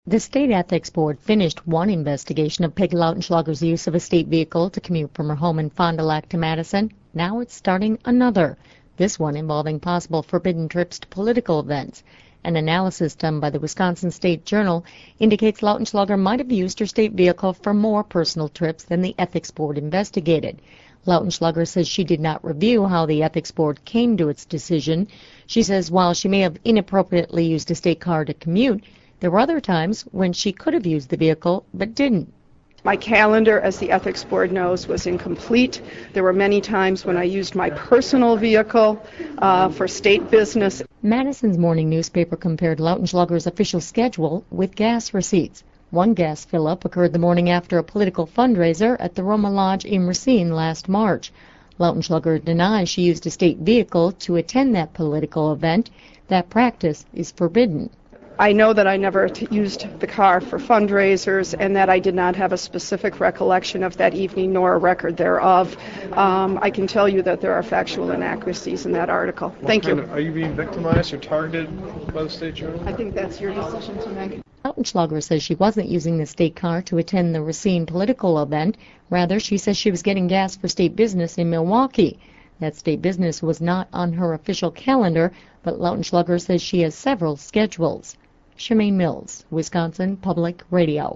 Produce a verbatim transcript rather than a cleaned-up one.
The state ethics board finished one investigation of Peggy Lautenschlager's use of a state vehicle to commute from her home in Fond du Lac to Madison. Now it's starting another, this one involving possible forbidden trips to political events. An analysis done by the Wisconsin State Journal indicates Lautenschlager might have used her state vehicle for more personal trips than the ethics board investigated. Lautenschlager says she did not review how the ethics board came to its decision. She says while she may have inappropriately used a state car to commute, there were other times when she could have used the vehicle but didn't. My calendar, as the ethics board knows, was incomplete. There were many times when I used my personal vehicle uh, for state business. Madison's morning newspaper compared Lautenschlager's official schedule with gas receipts. One gas fill-up occurred the morning after a political fundraiser at the Roma Lodge in Racine last March. Lautenschlager denies she used a state vehicle to attend that political event. That practice is forbidden. I know that I never t- used the car for fundraisers and that I did not have a specific recollection of that evening nor a record thereof. Um, I can tell you that there are factual inaccuracies in that article. What Thank you. Of, are you being victimized or targeted by the State Journal? I think that's your decision to make. Lautenschlager says she wasn't using the state car to attend the Racine political event. Rather, she says she was getting gas for state business in Milwaukee. That state business was not on her official calendar, but Lautenschlager says she has several schedules. Shemaine Mills, Wisconsin Public Radio.